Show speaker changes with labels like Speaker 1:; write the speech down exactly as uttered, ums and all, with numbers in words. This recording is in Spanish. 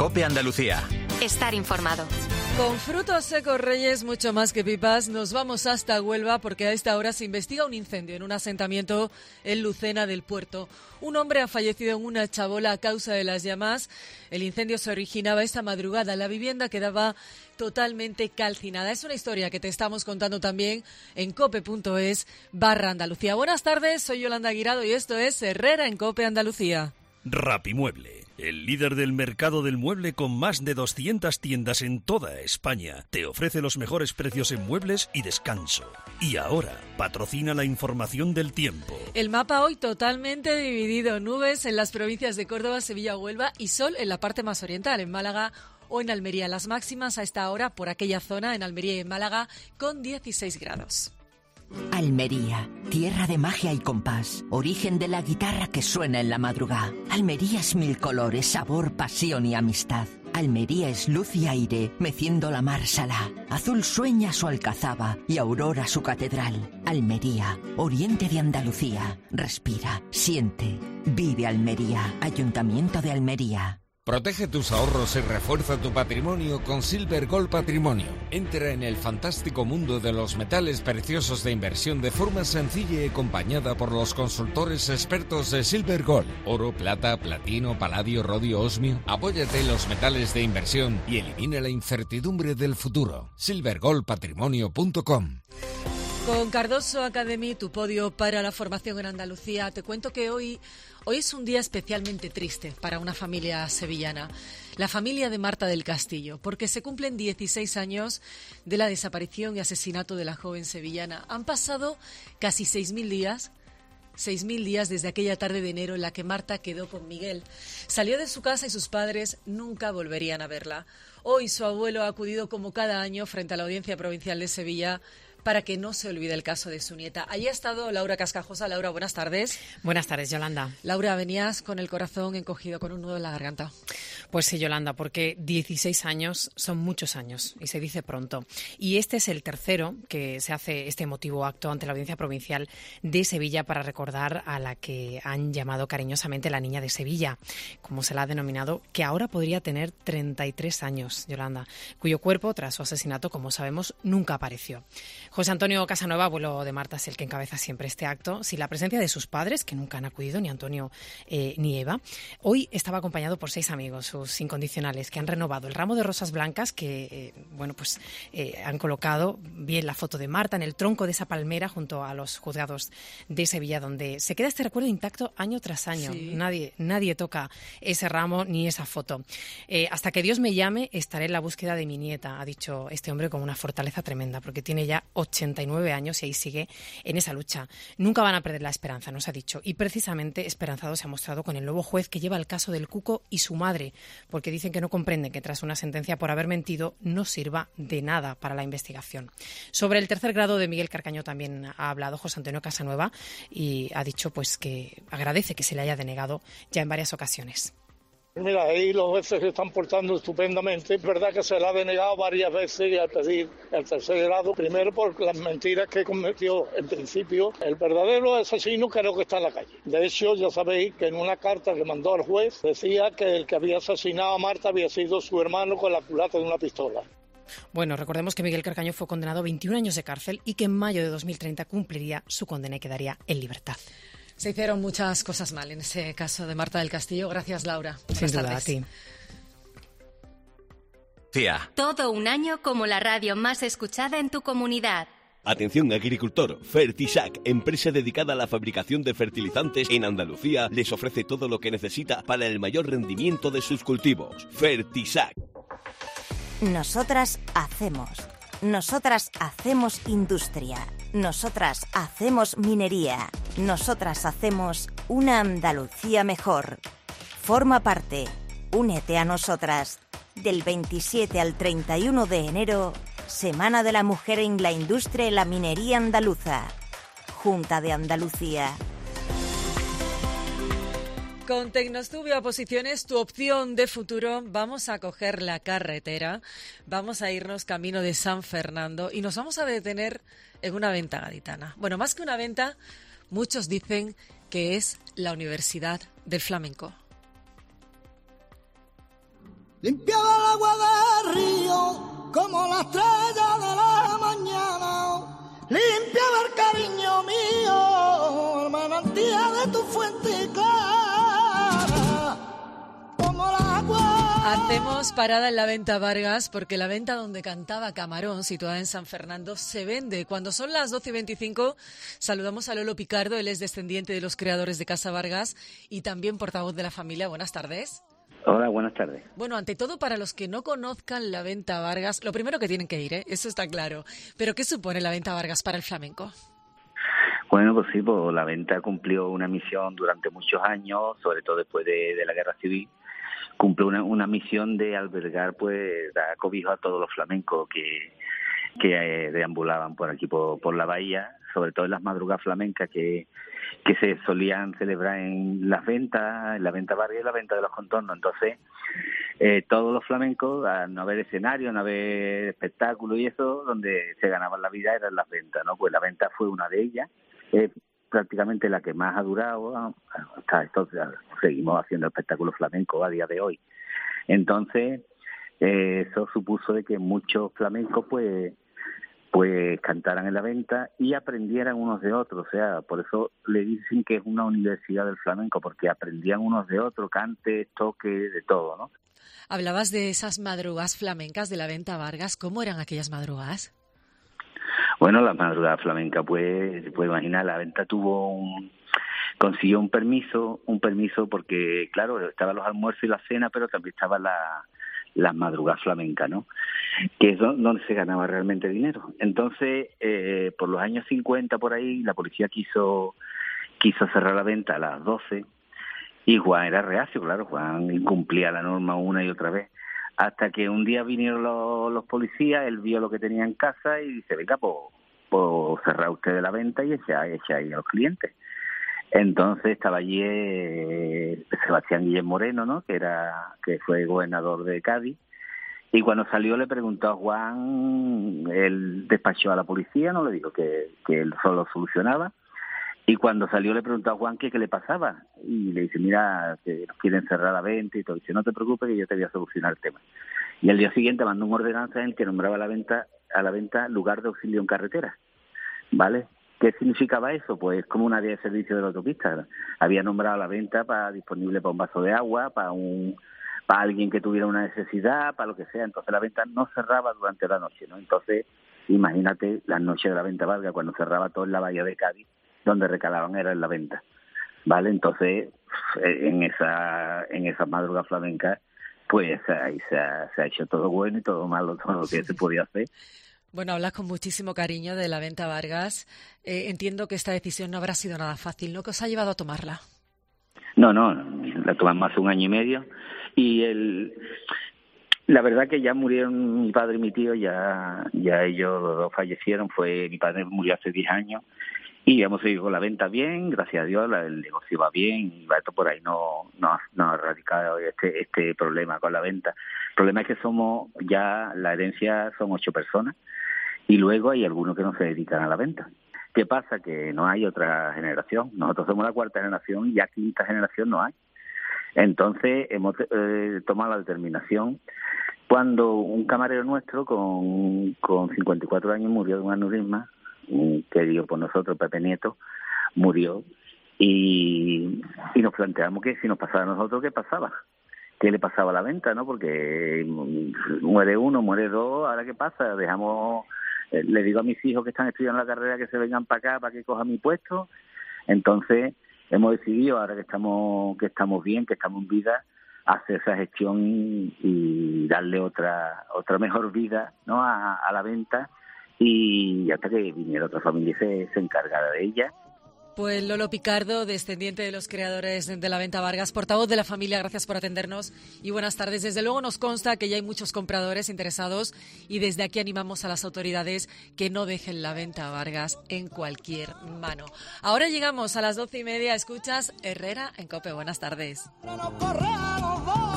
Speaker 1: COPE Andalucía.
Speaker 2: Estar informado.
Speaker 3: Con frutos secos Reyes, mucho más que pipas, nos vamos hasta Huelva porque a esta hora se investiga un incendio en un asentamiento en Lucena del Puerto. Un hombre ha fallecido en una chabola a causa de las llamas. El incendio se originaba esta madrugada. La vivienda quedaba totalmente calcinada. Es una historia que te estamos contando también en cope.es barra Andalucía. Buenas tardes, soy Yolanda Guirado y esto es Herrera en COPE Andalucía.
Speaker 4: Rapimueble, el líder del mercado del mueble con más de doscientas tiendas en toda España, te ofrece los mejores precios en muebles y descanso. Y ahora, patrocina la información del tiempo.
Speaker 3: El mapa hoy totalmente dividido. Nubes en las provincias de Córdoba, Sevilla, Huelva y sol en la parte más oriental, en Málaga o en Almería. Las máximas a esta hora por aquella zona, en Almería y en Málaga, con dieciséis grados.
Speaker 5: Almería, tierra de magia y compás, origen de la guitarra que suena en la madrugada. Almería es mil colores, sabor, pasión y amistad. Almería es luz y aire, meciendo la mar salá. Azul sueña su alcazaba y aurora su catedral. Almería, oriente de Andalucía. Respira, siente, vive Almería. Ayuntamiento de Almería.
Speaker 6: Protege tus ahorros y refuerza tu patrimonio con Silver Gold Patrimonio. Entra en el fantástico mundo de los metales preciosos de inversión de forma sencilla y acompañada por los consultores expertos de Silver Gold. Oro, plata, platino, paladio, rodio, osmio. Apóyate en los metales de inversión y elimina la incertidumbre del futuro. silver gold patrimonio punto com.
Speaker 3: Con Cardoso Academy, tu podio para la formación en Andalucía, te cuento que hoy, hoy es un día especialmente triste para una familia sevillana, la familia de Marta del Castillo, porque se cumplen dieciséis años de la desaparición y asesinato de la joven sevillana. Han pasado casi seis mil días, seis mil días desde aquella tarde de enero en la que Marta quedó con Miguel. Salió de su casa y sus padres nunca volverían a verla. Hoy su abuelo ha acudido como cada año frente a la Audiencia Provincial de Sevilla para que no se olvide el caso de su nieta. Allí ha estado Laura Cascajosa. Laura, buenas tardes.
Speaker 7: Buenas tardes, Yolanda.
Speaker 3: Laura, venías con el corazón encogido, con un nudo en la garganta.
Speaker 7: Pues sí, Yolanda, porque dieciséis años son muchos años y se dice pronto. Y este es el tercero que se hace este emotivo acto ante la Audiencia Provincial de Sevilla para recordar a la que han llamado cariñosamente la Niña de Sevilla, como se la ha denominado, que ahora podría tener treinta y tres años, Yolanda, cuyo cuerpo, tras su asesinato, como sabemos, nunca apareció. José Antonio Casanueva, abuelo de Marta, es el que encabeza siempre este acto, sin la presencia de sus padres, que nunca han acudido, ni Antonio eh, ni Eva. Hoy estaba acompañado por seis amigos, sus incondicionales, que han renovado el ramo de rosas blancas que, eh, bueno, pues eh, han colocado bien la foto de Marta en el tronco de esa palmera junto a los juzgados de Sevilla, donde se queda este recuerdo intacto año tras año. Sí. Nadie, nadie toca ese ramo ni esa foto. Eh, hasta que Dios me llame, estaré en la búsqueda de mi nieta, ha dicho este hombre con una fortaleza tremenda, porque tiene ya ochenta y nueve años y ahí sigue en esa lucha. Nunca van a perder la esperanza, nos ha dicho. Y precisamente esperanzado se ha mostrado con el nuevo juez que lleva el caso del Cuco y su madre, porque dicen que no comprenden que tras una sentencia por haber mentido no sirva de nada para la investigación. Sobre el tercer grado de Miguel Carcaño también ha hablado José Antonio Casanueva y ha dicho pues que agradece que se le haya denegado ya en varias ocasiones.
Speaker 8: Mira, ahí los jueces se están portando estupendamente. Es verdad que se le ha denegado varias veces y al pedir el tercer grado, primero por las mentiras que cometió en principio. El verdadero asesino creo que está en la calle. De hecho, ya sabéis que en una carta que mandó al juez decía que el que había asesinado a Marta había sido su hermano con la culata de una pistola.
Speaker 7: Bueno, recordemos que Miguel Carcaño fue condenado a veintiún años de cárcel y que en mayo de dos mil treinta cumpliría su condena y quedaría en libertad.
Speaker 3: Se hicieron muchas cosas mal en ese caso de Marta del Castillo. Gracias, Laura.
Speaker 7: Sin duda, a ti.
Speaker 2: Todo un año como la radio más escuchada en tu comunidad.
Speaker 9: Atención agricultor, Fertisac, empresa dedicada a la fabricación de fertilizantes en Andalucía, les ofrece todo lo que necesita para el mayor rendimiento de sus cultivos. Fertisac.
Speaker 10: Nosotras hacemos. Nosotras hacemos industria. Nosotras hacemos minería. Nosotras hacemos una Andalucía mejor. Forma parte. Únete a nosotras. Del veintisiete al treinta y uno de enero, Semana de la Mujer en la Industria y la Minería Andaluza. Junta de Andalucía.
Speaker 3: Con Tecnostubio Oposiciones, tu opción de futuro, vamos a coger la carretera, vamos a irnos camino de San Fernando y nos vamos a detener en una venta gaditana. Bueno, más que una venta, muchos dicen que es la Universidad del Flamenco.
Speaker 1: limpiaba el agua del río como la estrella de la mañana, limpiaba el cariño mío, el manantial de tu fuente clara, como el agua.
Speaker 3: Hacemos parada en la Venta Vargas porque la venta donde cantaba Camarón, situada en San Fernando, se vende. Cuando son las doce y veinticinco, saludamos a Lolo Picardo, él es descendiente de los creadores de Casa Vargas y también portavoz de la familia. Buenas tardes.
Speaker 11: Hola, buenas tardes.
Speaker 3: Bueno, ante todo, para los que no conozcan la Venta Vargas, lo primero que tienen que ir, ¿eh? Eso está claro. Pero, ¿qué supone la Venta Vargas para el flamenco?
Speaker 11: Bueno, pues sí, pues la Venta cumplió una misión durante muchos años, sobre todo después de, de la Guerra Civil. Cumplió una, una misión de albergar, pues, dar cobijo a todos los flamencos que, que eh, deambulaban por aquí, por, por la bahía, sobre todo en las madrugadas flamencas que, que se solían celebrar en las ventas, en la Venta Vargas y la Venta de los Contornos. Entonces, eh, todos los flamencos, al no haber escenario, no haber espectáculo y eso, donde se ganaban la vida eran las ventas, ¿no? Pues la Venta fue una de ellas, eh, prácticamente la que más ha durado, hasta entonces seguimos haciendo espectáculos flamencos a día de hoy. Entonces, eh, eso supuso de que muchos flamencos, pues, pues cantaran en la Venta y aprendieran unos de otros. O sea, por eso le dicen que es una universidad del flamenco, porque aprendían unos de otros, cante, toque, de todo, ¿no?
Speaker 3: Hablabas de esas madrugadas flamencas de la Venta Vargas. ¿Cómo eran aquellas madrugadas?
Speaker 11: Bueno, la madrugada flamenca, pues, se puede imaginar, la Venta tuvo un, consiguió un permiso, un permiso porque, claro, estaban los almuerzos y la cena, pero también estaba la, las madrugadas flamencas, ¿no? Que es donde se ganaba realmente dinero. Entonces, eh, por los años cincuenta, por ahí, la policía quiso, quiso cerrar la Venta a las doce, y Juan era reacio, claro, Juan incumplía la norma una y otra vez. Hasta que un día vinieron los, los policías, él vio lo que tenía en casa y dice, venga, pues, pues cerrar usted la Venta y echa, echa ahí a los clientes. Entonces estaba allí eh, Sebastián Guillén Moreno, ¿no? Que era que fue gobernador de Cádiz. Y cuando salió le preguntó a Juan, él despachó a la policía, no le dijo que, que él solo solucionaba. Y cuando salió le preguntó a Juan qué, qué le pasaba. Y le dice, mira, que nos quieren cerrar la Venta y todo. Y dice, no te preocupes que yo te voy a solucionar el tema. Y al día siguiente mandó una ordenanza en el que nombraba a la Venta, a la Venta lugar de auxilio en carretera. ¿Vale? ¿Qué significaba eso? Pues como una vía de servicio de la autopista. Había nombrado a la Venta para disponible para un vaso de agua, para un para alguien que tuviera una necesidad, para lo que sea. Entonces la Venta no cerraba durante la noche, ¿no? Entonces, imagínate las noches de la Venta Vargas, cuando cerraba todo en la bahía de Cádiz, donde recalaban era en la Venta, ¿vale? Entonces, en esa en esa madrugada flamenca, pues ahí se ha, se ha hecho todo bueno y todo malo, todo lo que se podía hacer.
Speaker 3: Bueno, hablas con muchísimo cariño de la Venta Vargas. Eh, entiendo que esta decisión no habrá sido nada fácil, ¿no? ¿Qué os ha llevado a tomarla?
Speaker 11: No, no, la tomamos hace un año y medio y el... La verdad que ya murieron mi padre y mi tío, ya ya ellos los dos fallecieron. Fue mi padre murió hace diez años y hemos seguido con la Venta bien, gracias a Dios, el negocio va bien y va esto por ahí no no no ha radicado este este problema con la Venta. El problema es que somos ya, la herencia son ocho personas y luego hay algunos que no se dedican a la Venta. ¿Qué pasa? Que no hay otra generación. Nosotros somos la cuarta generación y ya quinta generación no hay. Entonces hemos eh, tomado la determinación. Cuando un camarero nuestro con, con cincuenta y cuatro años murió de un aneurisma, querido por nosotros, Pepe Nieto, murió, y, y nos planteamos que si nos pasaba a nosotros, ¿qué pasaba? ¿Qué le pasaba a la Venta, no? Porque muere uno, muere dos, ¿ahora qué pasa? Dejamos, eh, le digo a mis hijos que están estudiando la carrera que se vengan para acá, para que cojan mi puesto. Entonces hemos decidido, ahora que estamos que estamos bien, que estamos en vida, hacer esa gestión y, y darle otra otra mejor vida, ¿no? a, a la Venta, y hasta que viniera otra familia y se, se encargara de ella.
Speaker 3: Pues Lolo Picardo, descendiente de los creadores de la Venta Vargas, portavoz de la familia, gracias por atendernos y buenas tardes. Desde luego nos consta que ya hay muchos compradores interesados y desde aquí animamos a las autoridades que no dejen la Venta Vargas en cualquier mano. Ahora llegamos a las doce y media, escuchas Herrera en COPE. Buenas tardes.